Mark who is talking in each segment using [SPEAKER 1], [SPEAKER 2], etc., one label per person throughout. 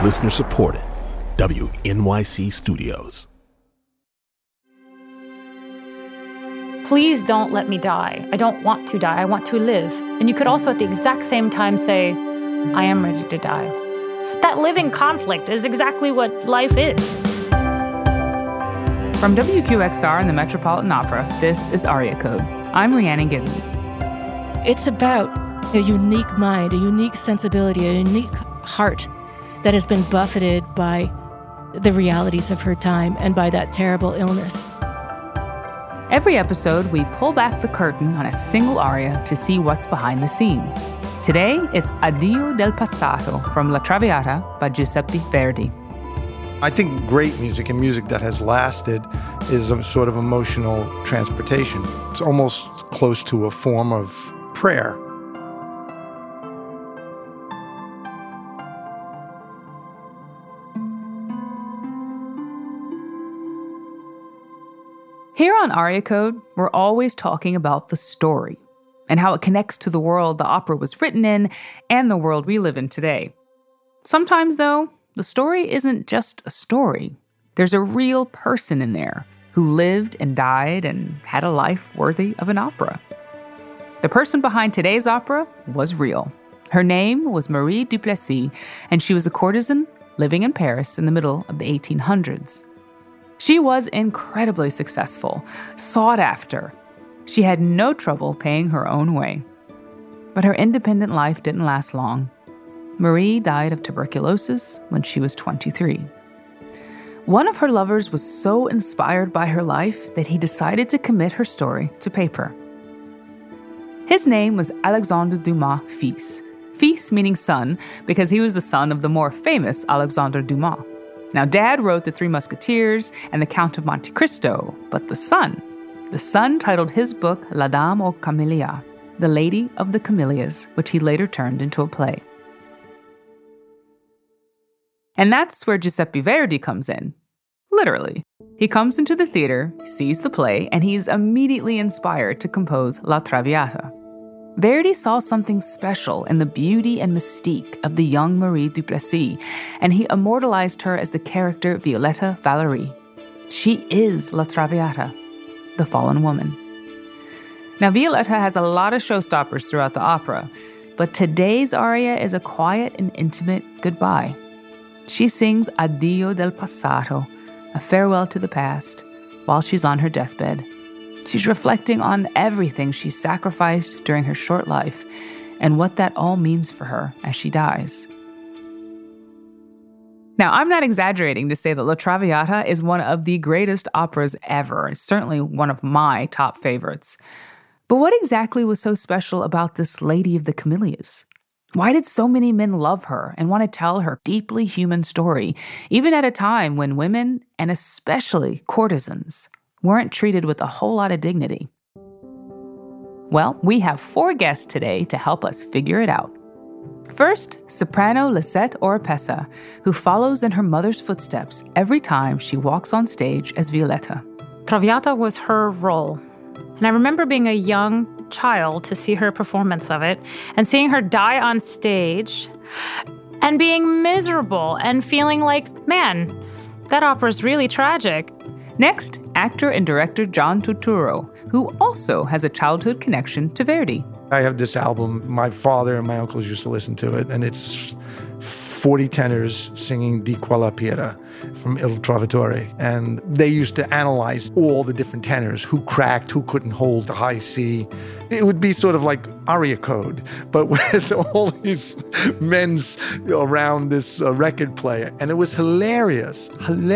[SPEAKER 1] Listener supported. WNYC Studios.
[SPEAKER 2] Please don't let me die. I don't want to die. I want to live. And you could also at the exact same time say, I am ready to die. That living conflict is exactly what life is.
[SPEAKER 3] From WQXR and the Metropolitan Opera, this is Aria Code. I'm Rhiannon Giddens.
[SPEAKER 4] It's about a unique mind, a unique sensibility, a unique heart that has been buffeted by the realities of her time and by that terrible illness.
[SPEAKER 3] Every episode, we pull back the curtain on a single aria to see what's behind the scenes. Today, it's Addio del Passato from La Traviata by Giuseppe Verdi.
[SPEAKER 5] I think great music and music that has lasted is a sort of emotional transportation. It's almost close to a form of prayer.
[SPEAKER 3] Here on Aria Code, we're always talking about the story and how it connects to the world the opera was written in and the world we live in today. Sometimes, though, the story isn't just a story. There's a real person in there who lived and died and had a life worthy of an opera. The person behind today's opera was real. Her name was Marie Duplessis, and she was a courtesan living in Paris in the middle of the 1800s. She was incredibly successful, sought after. She had no trouble paying her own way. But her independent life didn't last long. Marie died of tuberculosis when she was 23. One of her lovers was so inspired by her life that he decided to commit her story to paper. His name was Alexandre Dumas Fils. Fils meaning son, because he was the son of the more famous Alexandre Dumas. Now, Dad wrote The Three Musketeers and The Count of Monte Cristo, but the son titled his book La Dame aux Camélias, The Lady of the Camellias, which he later turned into a play. And that's where Giuseppe Verdi comes in. Literally. He comes into the theater, sees the play, and he's immediately inspired to compose La Traviata. Verdi saw something special in the beauty and mystique of the young Marie Duplessis, and he immortalized her as the character Violetta Valerie. She is La Traviata, the fallen woman. Now, Violetta has a lot of showstoppers throughout the opera, but today's aria is a quiet and intimate goodbye. She sings Addio del Passato, a farewell to the past, while she's on her deathbed. She's reflecting on everything she sacrificed during her short life and what that all means for her as she dies. Now, I'm not exaggerating to say that La Traviata is one of the greatest operas ever. It's certainly one of my top favorites. But what exactly was so special about this Lady of the Camellias? Why did so many men love her and want to tell her deeply human story, even at a time when women, and especially courtesans, weren't treated with a whole lot of dignity? Well, we have 4 guests today to help us figure it out. First, soprano Lisette Oropesa, who follows in her mother's footsteps every time she walks on stage as Violetta.
[SPEAKER 2] Traviata was her role. And I remember being a young child to see her performance of it and seeing her die on stage and being miserable and feeling like, man, that opera's really tragic.
[SPEAKER 3] Next, actor and director John Turturro, who also has a childhood connection to Verdi.
[SPEAKER 5] I have this album, my father and my uncles used to listen to it, and it's 40 tenors singing Di Qua la Piera from Il Trovatore. And they used to analyze all the different tenors, who cracked, who couldn't hold the high C. It would be sort of like aria code, but with all these men around this record player. And it was hilarious.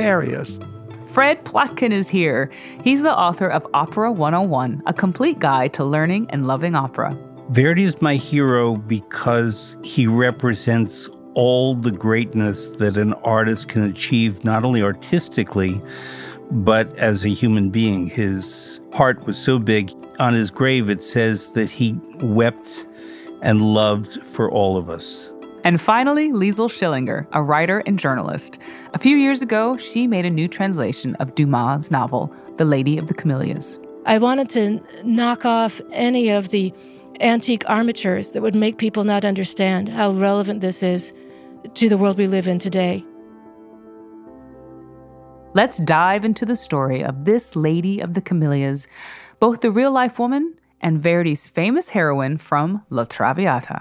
[SPEAKER 3] Fred Plotkin is here. He's the author of Opera 101, a complete guide to learning and loving opera.
[SPEAKER 6] Verdi is my hero because he represents all the greatness that an artist can achieve, not only artistically, but as a human being. His heart was so big. On his grave, it says that he wept and loved for all of us.
[SPEAKER 3] And finally, Liesl Schillinger, a writer and journalist. A few years ago, she made a new translation of Dumas' novel, The Lady of the Camellias.
[SPEAKER 4] I wanted to knock off any of the antique armatures that would make people not understand how relevant this is to the world we live in today.
[SPEAKER 3] Let's dive into the story of this Lady of the Camellias, both the real-life woman and Verdi's famous heroine from La Traviata.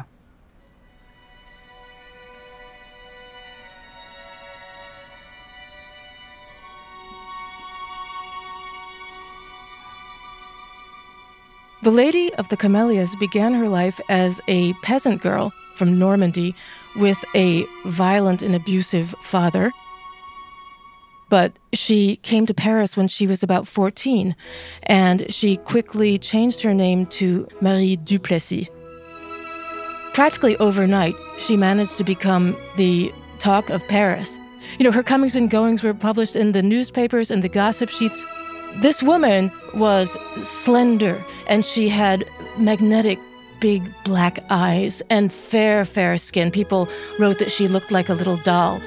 [SPEAKER 4] The Lady of the Camellias began her life as a peasant girl from Normandy with a violent and abusive father. But she came to Paris when she was about 14, and she quickly changed her name to Marie Duplessis. Practically overnight, she managed to become the talk of Paris. Her comings and goings were published in the newspapers and the gossip sheets. This woman was slender, and she had magnetic, big black eyes and fair skin. People wrote that she looked like a little doll.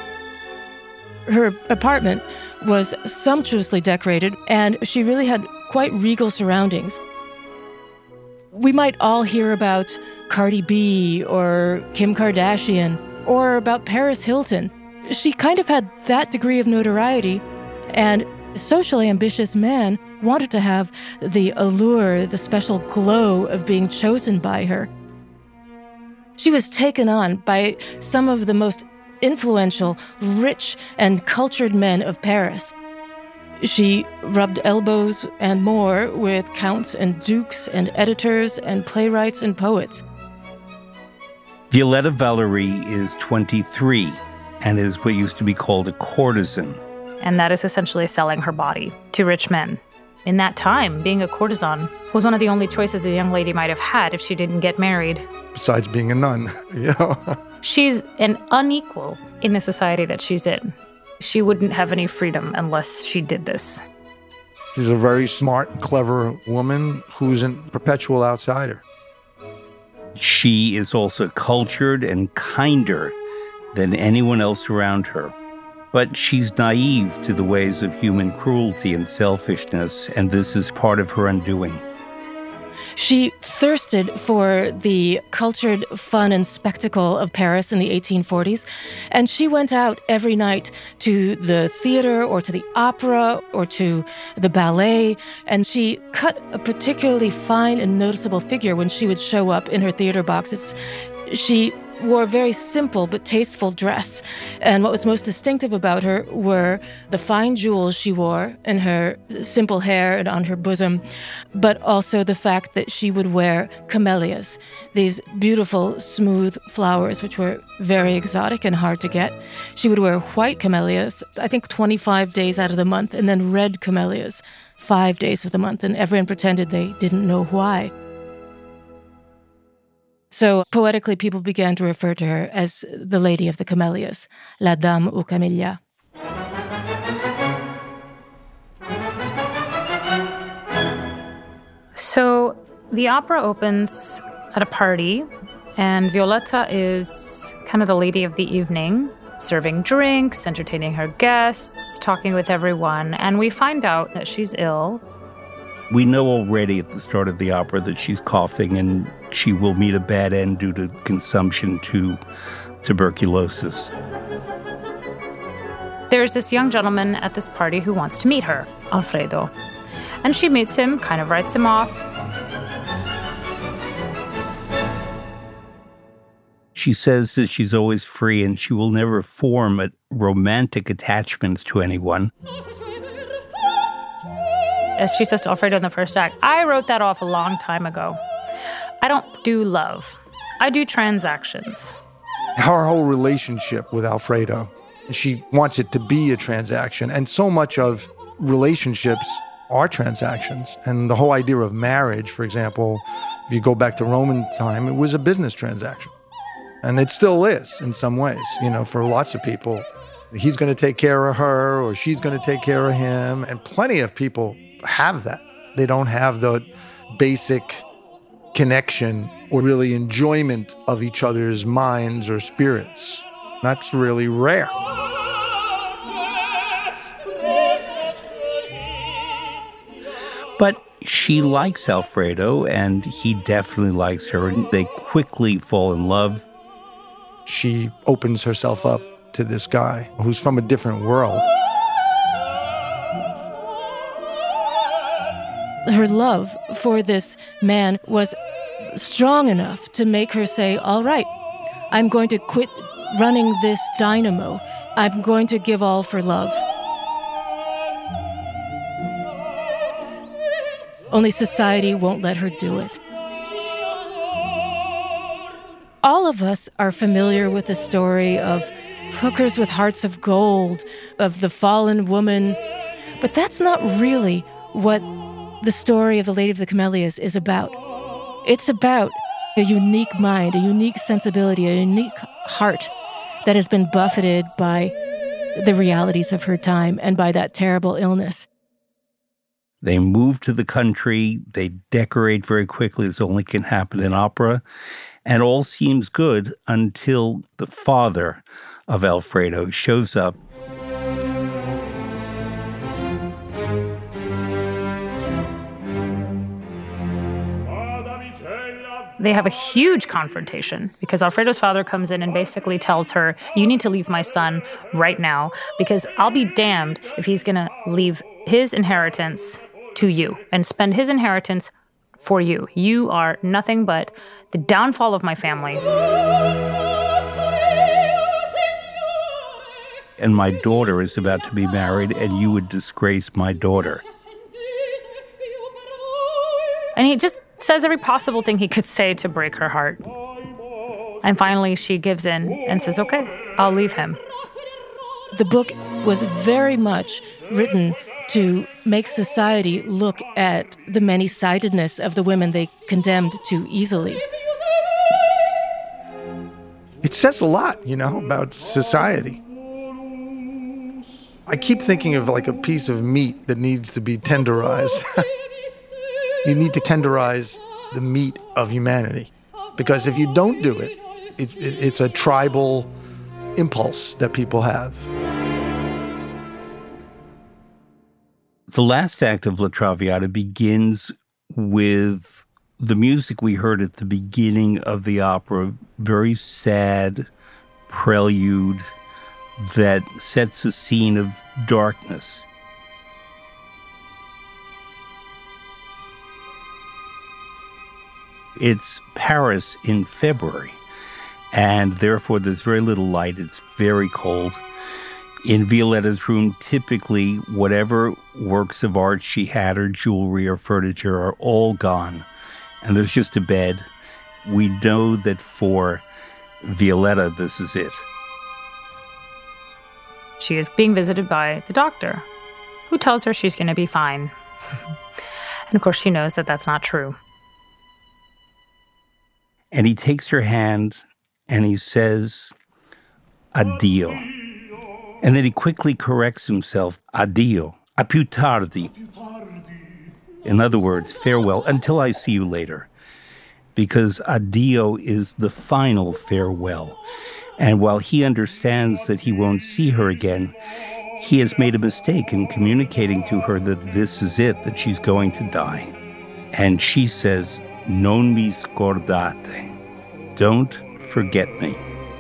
[SPEAKER 4] Her apartment was sumptuously decorated, and she really had quite regal surroundings. We might all hear about Cardi B or Kim Kardashian or about Paris Hilton. She kind of had that degree of notoriety, and a socially ambitious man wanted to have the allure, the special glow of being chosen by her. She was taken on by some of the most influential, rich, and cultured men of Paris. She rubbed elbows and more with counts and dukes and editors and playwrights and poets.
[SPEAKER 6] Violetta Valéry is 23 and is what used to be called a courtesan.
[SPEAKER 2] And that is essentially selling her body to rich men. In that time, being a courtesan was one of the only choices a young lady might have had if she didn't get married.
[SPEAKER 5] Besides being a nun,
[SPEAKER 2] She's an unequal in the society that she's in. She wouldn't have any freedom unless she did this.
[SPEAKER 5] She's a very smart, clever woman who's a perpetual outsider.
[SPEAKER 6] She is also cultured and kinder than anyone else around her. But she's naive to the ways of human cruelty and selfishness, and this is part of her undoing.
[SPEAKER 4] She thirsted for the cultured fun and spectacle of Paris in the 1840s, and she went out every night to the theater or to the opera or to the ballet, and she cut a particularly fine and noticeable figure when she would show up in her theater boxes. She wore a very simple but tasteful dress, and what was most distinctive about her were the fine jewels she wore in her simple hair and on her bosom, but also the fact that she would wear camellias, these beautiful, smooth flowers which were very exotic and hard to get. She would wear white camellias, I think 25 days out of the month, and then red camellias 5 days of the month, and everyone pretended they didn't know why. So poetically, people began to refer to her as the Lady of the Camellias, La Dame aux Camélias.
[SPEAKER 2] So the opera opens at a party, and Violetta is kind of the lady of the evening, serving drinks, entertaining her guests, talking with everyone, and we find out that she's ill.
[SPEAKER 6] We know already at the start of the opera that she's coughing and she will meet a bad end due to consumption to tuberculosis.
[SPEAKER 2] There's this young gentleman at this party who wants to meet her, Alfredo. And she meets him, kind of writes him off.
[SPEAKER 6] She says that she's always free and she will never form romantic attachments to anyone.
[SPEAKER 2] As she says to Alfredo in the first act, I wrote that off a long time ago. I don't do love. I do transactions.
[SPEAKER 5] Her whole relationship with Alfredo, she wants it to be a transaction. And so much of relationships are transactions. And the whole idea of marriage, for example, if you go back to Roman time, it was a business transaction. And it still is in some ways, for lots of people. He's going to take care of her or she's going to take care of him. And plenty of people have that. They don't have the basic connection or really enjoyment of each other's minds or spirits. That's really rare.
[SPEAKER 6] But she likes Alfredo, and he definitely likes her, and they quickly fall in love.
[SPEAKER 5] she opens herself up to this guy who's from a different world.
[SPEAKER 4] Her love for this man was strong enough to make her say, all right, I'm going to quit running this dynamo. I'm going to give all for love. Only society won't let her do it. All of us are familiar with the story of hookers with hearts of gold, of the fallen woman, but that's not really what the story of the Lady of the Camellias is about. It's about a unique mind, a unique sensibility, a unique heart that has been buffeted by the realities of her time and by that terrible illness.
[SPEAKER 6] They move to the country, they decorate very quickly, as only can happen in opera, and all seems good until the father of Alfredo shows up.
[SPEAKER 2] They have a huge confrontation because Alfredo's father comes in and basically tells her, you need to leave my son right now because I'll be damned if he's going to leave his inheritance to you and spend his inheritance for you. You are nothing but the downfall of my family.
[SPEAKER 6] And my daughter is about to be married, and you would disgrace my daughter.
[SPEAKER 2] And he just says every possible thing he could say to break her heart. And finally, she gives in and says, okay, I'll leave him.
[SPEAKER 4] The book was very much written to make society look at the many-sidedness of the women they condemned too easily.
[SPEAKER 5] It says a lot, about society. I keep thinking of like a piece of meat that needs to be tenderized. You need to tenderize the meat of humanity. Because if you don't do it, it's a tribal impulse that people have.
[SPEAKER 6] The last act of La Traviata begins with the music we heard at the beginning of the opera, very sad prelude that sets a scene of darkness. It's Paris in February, and therefore there's very little light. It's very cold. In Violetta's room, typically whatever works of art she had, or jewelry or furniture, are all gone. And there's just a bed. We know that for Violetta, this is it.
[SPEAKER 2] She is being visited by the doctor, who tells her she's going to be fine. And of course, she knows that that's not true.
[SPEAKER 6] And he takes her hand and he says, addio. And then he quickly corrects himself, addio, a più tardi. In other words, farewell, until I see you later. Because addio is the final farewell. And while he understands that he won't see her again, he has made a mistake in communicating to her that this is it, that she's going to die. And she says, non mi scordate. Don't forget me.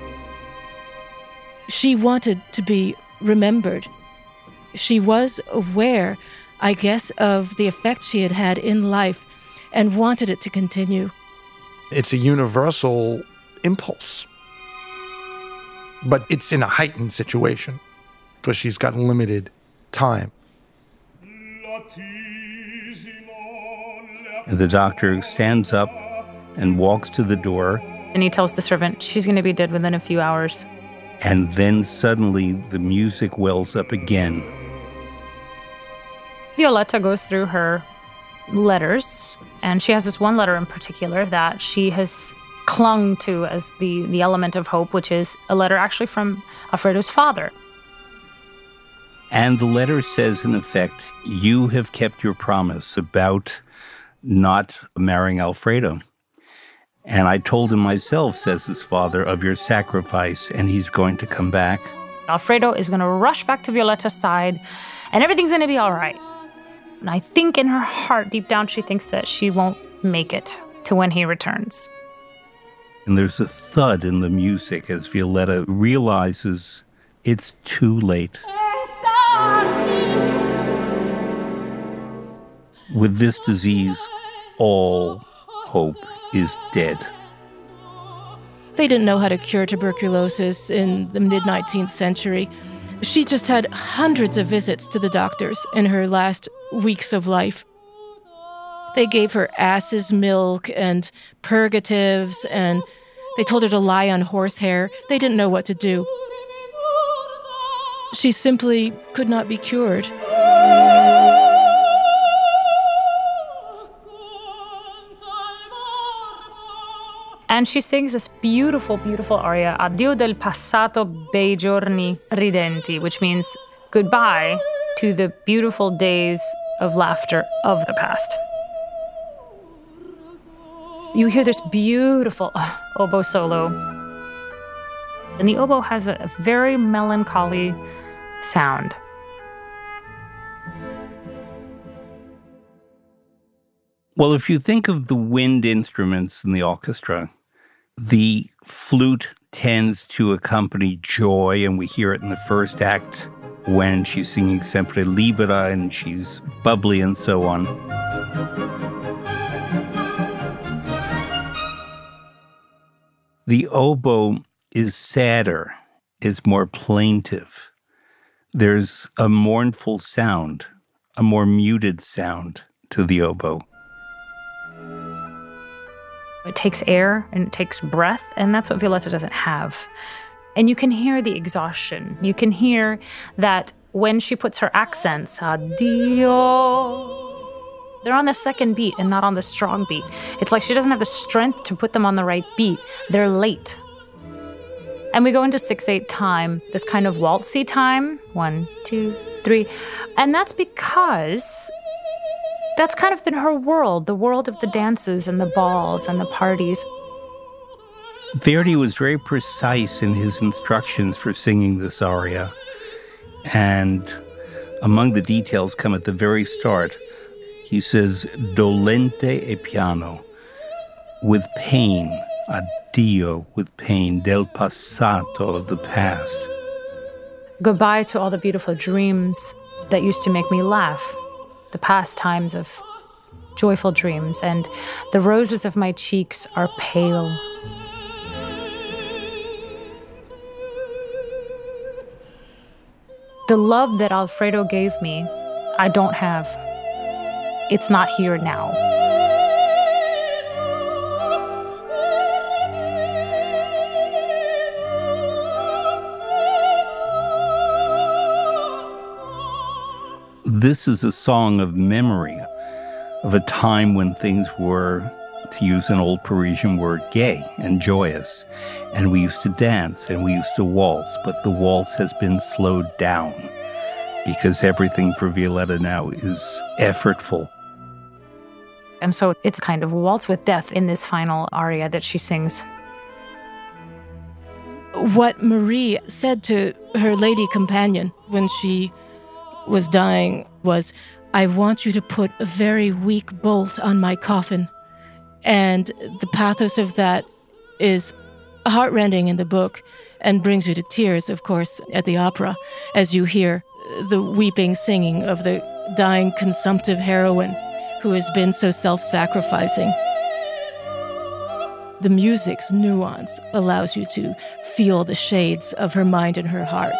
[SPEAKER 4] She wanted to be remembered. She was aware, I guess, of the effect she had had in life and wanted it to continue.
[SPEAKER 5] It's a universal impulse. But it's in a heightened situation because she's got limited time.
[SPEAKER 6] And the doctor stands up and walks to the door.
[SPEAKER 2] And he tells the servant she's going to be dead within a few hours.
[SPEAKER 6] And then suddenly the music wells up again.
[SPEAKER 2] Violetta goes through her letters, and she has this one letter in particular that she has clung to as the element of hope, which is a letter actually from Alfredo's father.
[SPEAKER 6] And the letter says, in effect, you have kept your promise about not marrying Alfredo. And I told him myself, says his father, of your sacrifice, and he's going to come back.
[SPEAKER 2] Alfredo is going to rush back to Violetta's side, and everything's going to be all right. And I think in her heart, deep down, she thinks that she won't make it to when he returns.
[SPEAKER 6] And there's a thud in the music as Violetta realizes it's too late. With this disease, all hope is dead.
[SPEAKER 4] They didn't know how to cure tuberculosis in the mid-19th century. She just had hundreds of visits to the doctors in her last weeks of life. They gave her ass's milk and purgatives, and they told her to lie on horsehair. They didn't know what to do. She simply could not be cured.
[SPEAKER 2] And she sings this beautiful, beautiful aria, Addio del passato bei giorni ridenti, which means goodbye to the beautiful days of laughter of the past. You hear this beautiful oboe solo. And the oboe has a very melancholy sound.
[SPEAKER 6] Well, if you think of the wind instruments in the orchestra, the flute tends to accompany joy, and we hear it in the first act when she's singing Sempre Libera and she's bubbly and so on. The oboe is sadder, is more plaintive. There's a mournful sound, a more muted sound to the oboe.
[SPEAKER 2] It takes air and it takes breath, and that's what Violetta doesn't have. And you can hear the exhaustion. You can hear that when she puts her accents, addio, they're on the second beat and not on the strong beat. It's like she doesn't have the strength to put them on the right beat. They're late. And we go into 6/8 time, this kind of waltzy time. 1, 2, 3. And that's because that's kind of been her world, the world of the dances and the balls and the parties.
[SPEAKER 6] Verdi was very precise in his instructions for singing this aria. And among the details come at the very start. He says, dolente e piano, with pain, addio, with pain, del passato, of the past.
[SPEAKER 2] Goodbye to all the beautiful dreams that used to make me laugh, the past times of joyful dreams, and the roses of my cheeks are pale. The love that Alfredo gave me, I don't have. It's not here now.
[SPEAKER 6] This is a song of memory, of a time when things were, to use an old Parisian word, gay and joyous. And we used to dance and we used to waltz, but the waltz has been slowed down because everything for Violetta now is effortful.
[SPEAKER 2] And so it's kind of a waltz with death in this final aria that she sings.
[SPEAKER 4] What Marie said to her lady companion when she was dying was, I want you to put a very weak bolt on my coffin. And the pathos of that is heartrending in the book and brings you to tears, of course, at the opera, as you hear the weeping singing of the dying consumptive heroine who has been so self-sacrificing. The music's nuance allows you to feel the shades of her mind and her heart.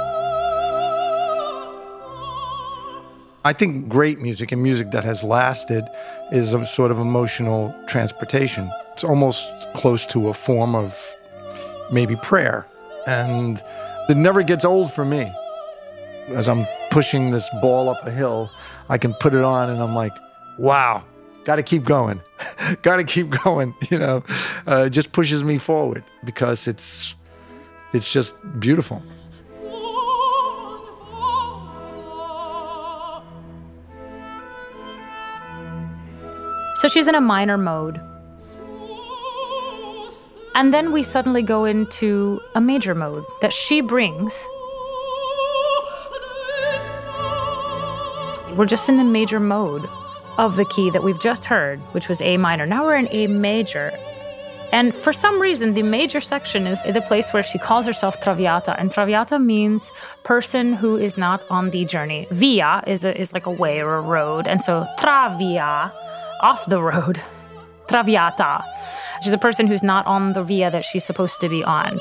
[SPEAKER 5] I think great music and music that has lasted is a sort of emotional transportation. It's almost close to a form of maybe prayer. And it never gets old for me. As I'm pushing this ball up a hill, I can put it on and I'm like, wow, got to keep going. Got to keep going, you know. It just pushes me forward because it's just beautiful.
[SPEAKER 2] So she's in a minor mode. And then we suddenly go into a major mode that she brings. We're just in the major mode of the key that we've just heard, which was A minor. Now we're in A major. And for some reason, the major section is the place where she calls herself Traviata. And Traviata means person who is not on the journey. Via is like a way or a road. And so Travia, off the road. Traviata. She's a person who's not on the via that she's supposed to be on.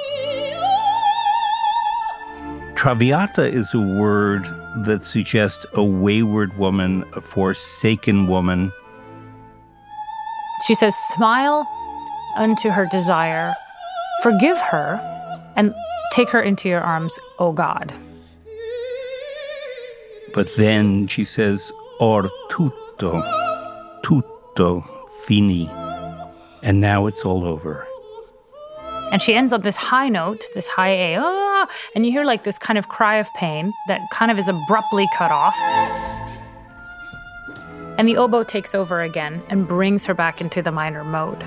[SPEAKER 6] Traviata is a word that suggests a wayward woman, a forsaken woman.
[SPEAKER 2] She says, smile unto her desire, forgive her, and take her into your arms, O God.
[SPEAKER 6] But then she says, or tutto fini. And now it's all over.
[SPEAKER 2] And she ends on this high note, this high A, and you hear like this kind of cry of pain that kind of is abruptly cut off. And the oboe takes over again and brings her back into the minor mode.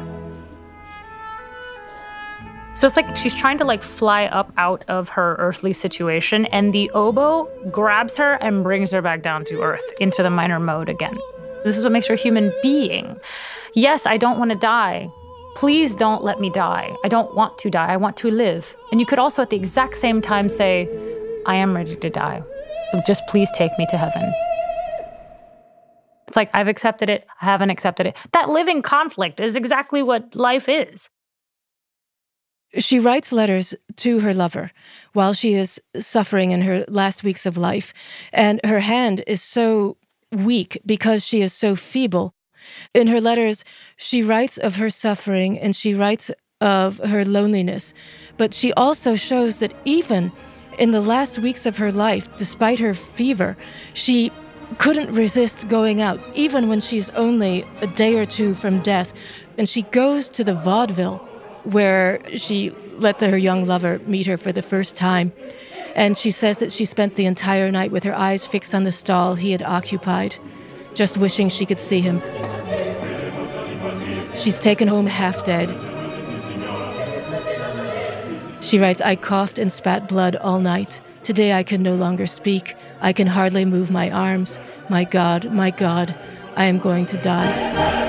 [SPEAKER 2] So it's like she's trying to like fly up out of her earthly situation, and the oboe grabs her and brings her back down to earth, into the minor mode again. This is what makes her a human being. Yes, I don't want to die. Please don't let me die. I don't want to die. I want to live. And you could also at the exact same time say, I am ready to die. Just please take me to heaven. It's like, I've accepted it. I haven't accepted it. That living conflict is exactly what life is.
[SPEAKER 4] She writes letters to her lover while she is suffering in her last weeks of life. And her hand is so weak because she is so feeble. In her letters, she writes of her suffering and she writes of her loneliness. But she also shows that even in the last weeks of her life, despite her fever, she couldn't resist going out, even when she's only a day or two from death. And she goes to the vaudeville where she let her young lover meet her for the first time. And she says that she spent the entire night with her eyes fixed on the stall he had occupied, just wishing she could see him. She's taken home half dead. She writes, I coughed and spat blood all night. Today I can no longer speak. I can hardly move my arms. My God, I am going to die.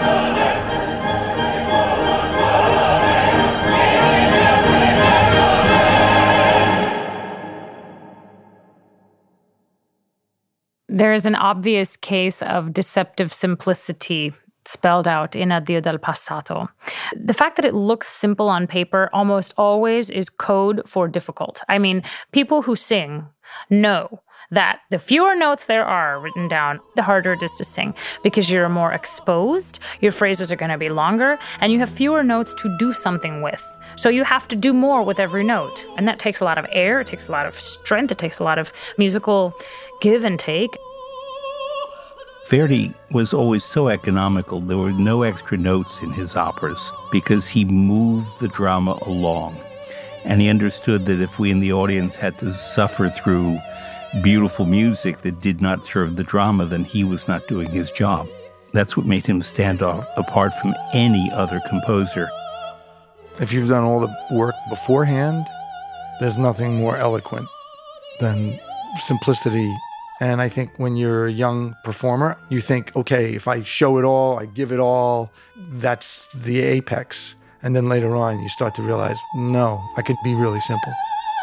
[SPEAKER 2] There is an obvious case of deceptive simplicity spelled out in Addio del Passato. The fact that it looks simple on paper almost always is code for difficult. I mean, people who sing know that the fewer notes there are written down, the harder it is to sing, because you're more exposed, your phrases are going to be longer, and you have fewer notes to do something with. So you have to do more with every note. And that takes a lot of air, it takes a lot of strength, it takes a lot of musical give and take.
[SPEAKER 6] Verdi was always so economical. There were no extra notes in his operas because he moved the drama along. And he understood that if we in the audience had to suffer through beautiful music that did not serve the drama, then he was not doing his job. That's what made him stand off apart from any other composer.
[SPEAKER 5] If you've done all the work beforehand, there's nothing more eloquent than simplicity. And I think when you're a young performer, you think, okay, if I show it all, I give it all, that's the apex. And then later on, you start to realize, no, I could be really simple.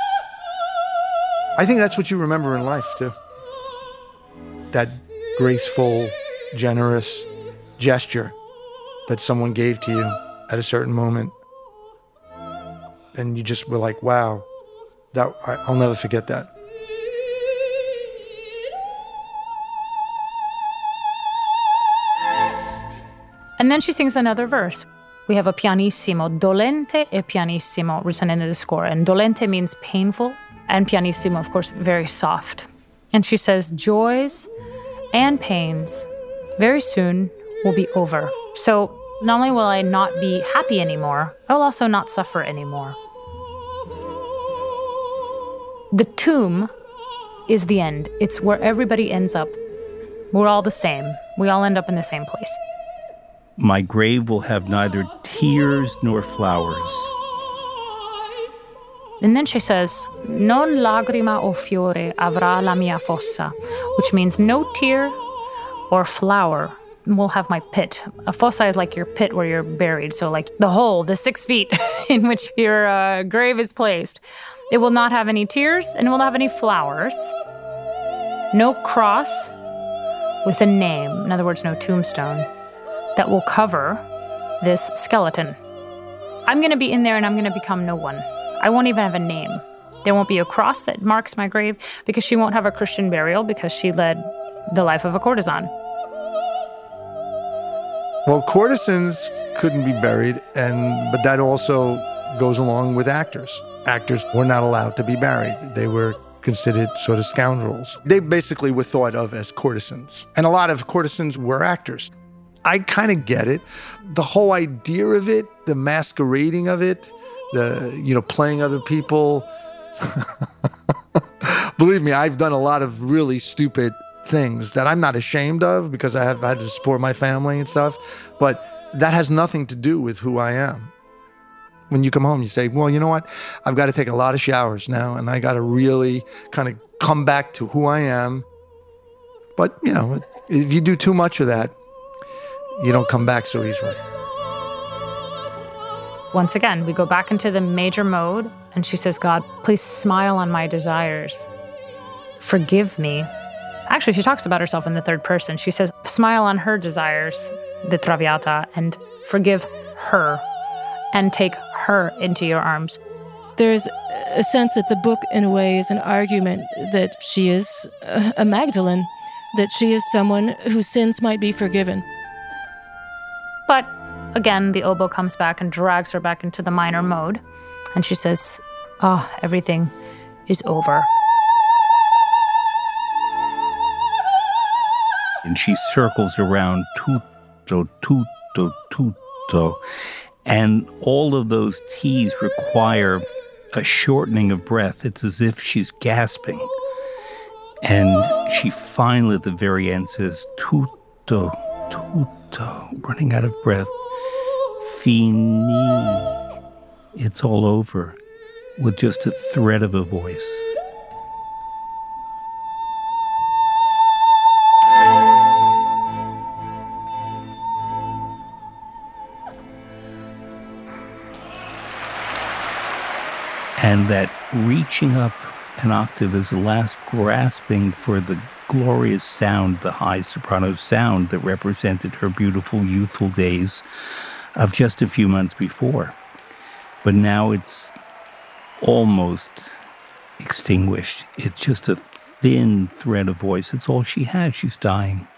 [SPEAKER 5] I think that's what you remember in life, too. That graceful, generous gesture that someone gave to you at a certain moment. And you just were like, wow, I'll never forget that.
[SPEAKER 2] And then she sings another verse. We have a pianissimo, dolente e pianissimo written into the score. And dolente means painful, and pianissimo, of course, very soft. And she says, joys and pains very soon will be over. So not only will I not be happy anymore, I will also not suffer anymore. The tomb is the end. It's where everybody ends up. We're all the same. We all end up in the same place.
[SPEAKER 6] My grave will have neither tears nor flowers.
[SPEAKER 2] And then she says, non lagrima o fiore avrà la mia fossa, which means no tear or flower will have my pit. A fossa is like your pit where you're buried. So like the hole, the 6 feet in which your grave is placed. It will not have any tears and it will not have any flowers. No cross with a name, in other words, no tombstone, that will cover this skeleton. I'm going to be in there and I'm going to become no one. I won't even have a name. There won't be a cross that marks my grave because she won't have a Christian burial because she led the life of a courtesan.
[SPEAKER 5] Well, courtesans couldn't be buried, but that also goes along with actors. Actors were not allowed to be buried. They were considered sort of scoundrels. They basically were thought of as courtesans. And a lot of courtesans were actors. I kind of get it. The whole idea of it, the masquerading of it, playing other people. Believe me, I've done a lot of really stupid things that I'm not ashamed of because I have had to support my family and stuff. But that has nothing to do with who I am. When you come home, you say, well, you know what? I've got to take a lot of showers now, and I got to really kind of come back to who I am. But, if you do too much of that, you don't come back so easily.
[SPEAKER 2] Once again, we go back into the major mode, and she says, God, please smile on my desires. Forgive me. Actually, she talks about herself in the third person. She says, smile on her desires, the Traviata, and forgive her, and take her into your arms.
[SPEAKER 4] There's a sense that the book, in a way, is an argument that she is a Magdalene, that she is someone whose sins might be forgiven.
[SPEAKER 2] But again, the oboe comes back and drags her back into the minor mode. And she says, everything is over.
[SPEAKER 6] And she circles around tutto, tutto, tutto. And all of those T's require a shortening of breath. It's as if she's gasping. And she finally, at the very end, says, tutto, tutto, running out of breath. Fini. It's all over, with just a thread of a voice. And that reaching up an octave is the last grasping for the glorious sound, the high soprano sound that represented her beautiful youthful days of just a few months before. But now it's almost extinguished. It's just a thin thread of voice. It's all she has. She's dying.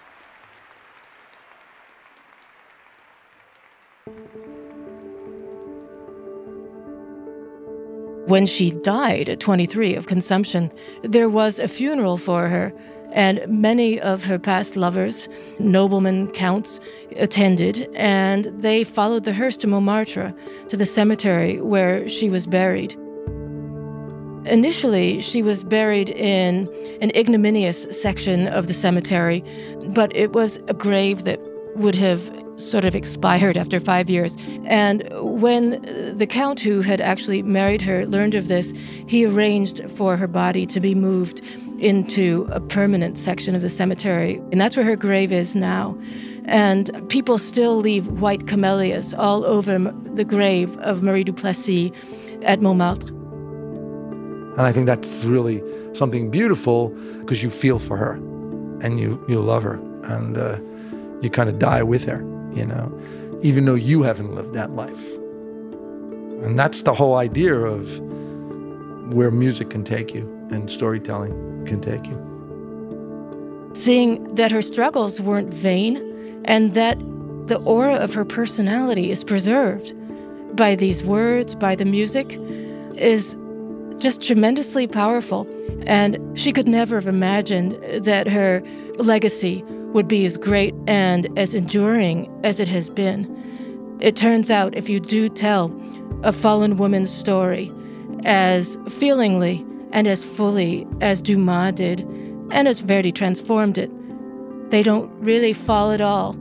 [SPEAKER 4] When she died at 23 of consumption, there was a funeral for her, and many of her past lovers, noblemen, counts, attended, and they followed the hearse to Montmartre, to the cemetery where she was buried. Initially, she was buried in an ignominious section of the cemetery, but it was a grave that would have sort of expired after 5 years. And when the count who had actually married her learned of this, he arranged for her body to be moved into a permanent section of the cemetery. And that's where her grave is now. And people still leave white camellias all over the grave of Marie Duplessis at Montmartre.
[SPEAKER 5] And I think that's really something beautiful because you feel for her and you love her and you kind of die with her, even though you haven't lived that life. And that's the whole idea of where music can take you and storytelling can take you.
[SPEAKER 4] Seeing that her struggles weren't vain and that the aura of her personality is preserved by these words, by the music, is just tremendously powerful. And she could never have imagined that her legacy would be as great and as enduring as it has been. It turns out, if you do tell a fallen woman's story as feelingly and as fully as Dumas did, and as Verdi transformed it, they don't really fall at all.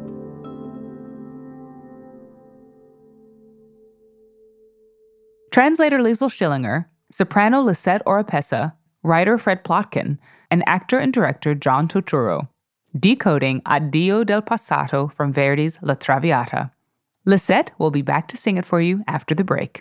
[SPEAKER 3] Translator Liesl Schillinger, soprano Lisette Oropesa, writer Fred Plotkin, and actor and director John Turturro. decoding Addio del Passato from Verdi's La Traviata. Lisette will be back to sing it for you after the break.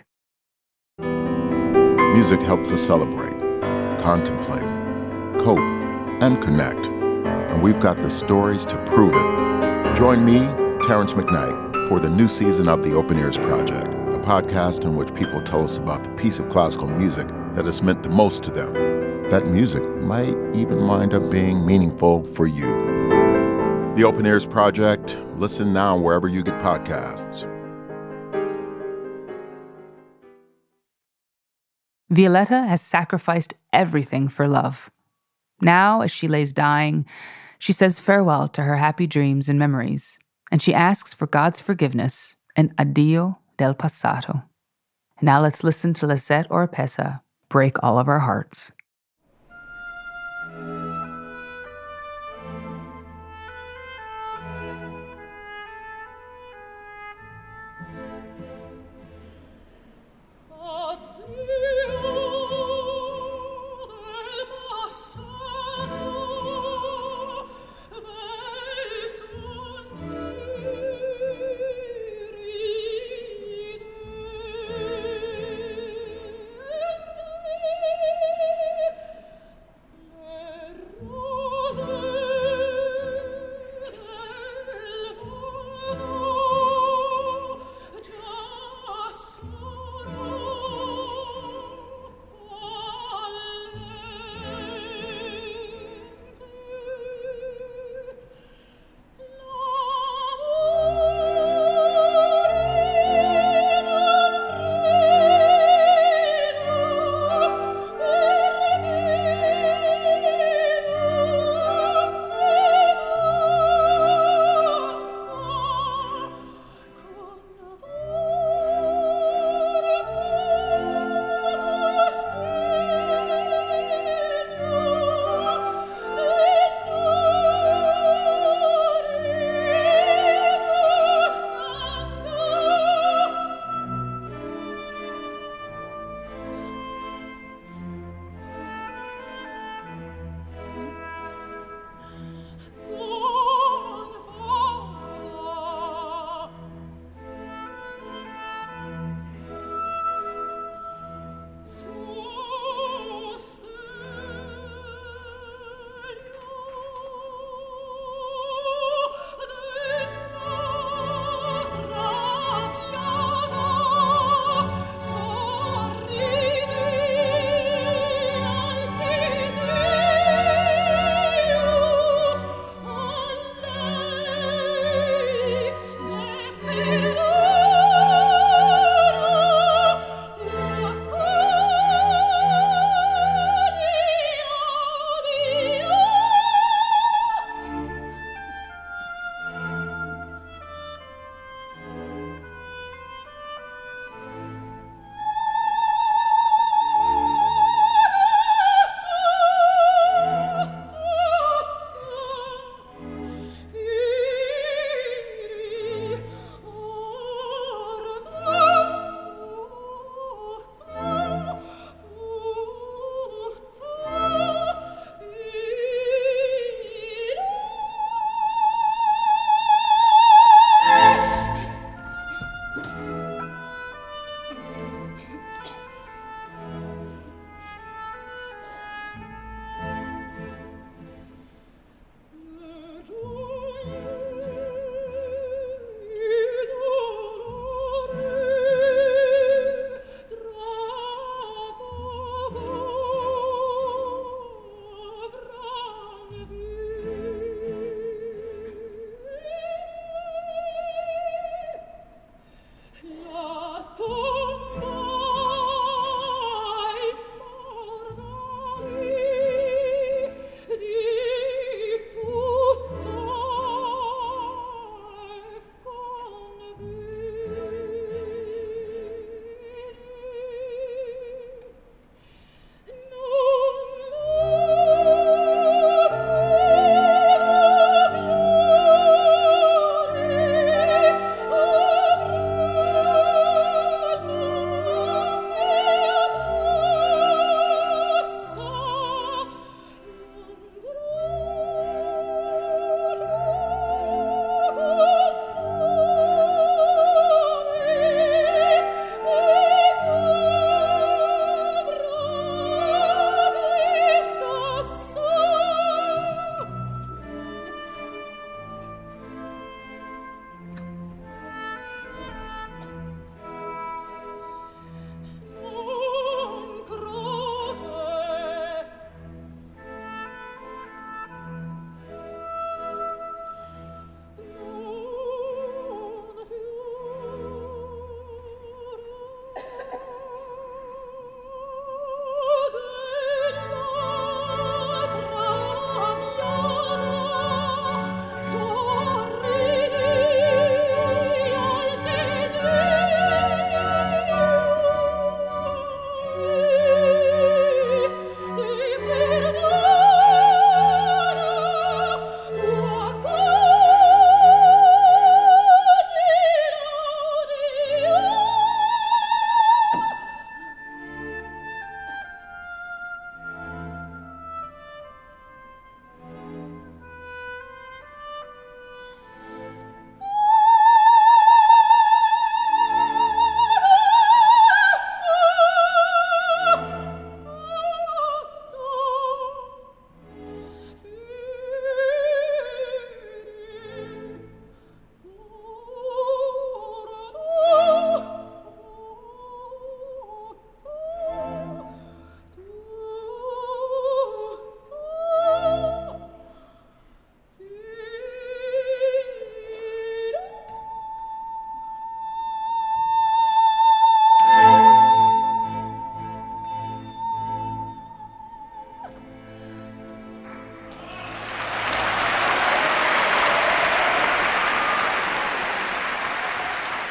[SPEAKER 7] Music helps us celebrate, contemplate, cope, and connect. And we've got the stories to prove it. Join me, Terrence McKnight, for the new season of the Open Ears Project, a podcast in which people tell us about the piece of classical music that has meant the most to them. That music might even wind up being meaningful for you. The Open Ears Project. Listen now wherever you get podcasts.
[SPEAKER 3] Violetta has sacrificed everything for love. Now, as she lays dying, she says farewell to her happy dreams and memories, and she asks for God's forgiveness and addio del passato. Now let's listen to Lisette Oropesa break all of our hearts.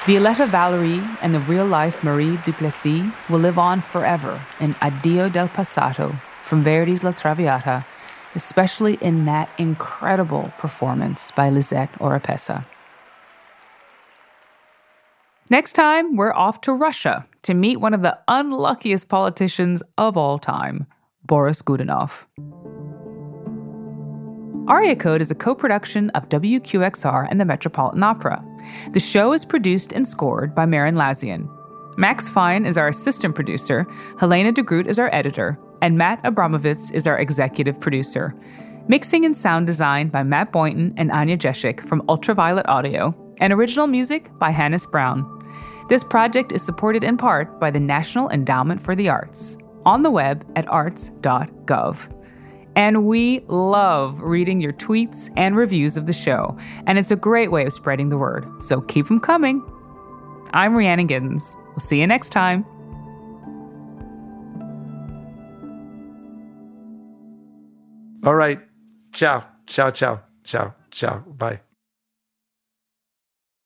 [SPEAKER 3] Violetta Valerie and the real-life Marie Duplessis will live on forever in Addio del Passato from Verdi's La Traviata, especially in that incredible performance by Lisette Oropesa. Next time, we're off to Russia to meet one of the unluckiest politicians of all time, Boris Godunov. Aria Code is a co-production of WQXR and the Metropolitan Opera. The show is produced and scored by Marin Lazian. Max Fine is our assistant producer, Helena de Groot is our editor, and Matt Abramovitz is our executive producer. Mixing and sound design by Matt Boynton and Anya Jeshik from Ultraviolet Audio, and original music by Hannes Brown. This project is supported in part by the National Endowment for the Arts, on the web at arts.gov. And we love reading your tweets and reviews of the show, and it's a great way of spreading the word, so keep them coming. I'm Rhiannon Giddens. We'll see you next time.
[SPEAKER 5] All right. Ciao, ciao, ciao, ciao, ciao. Bye.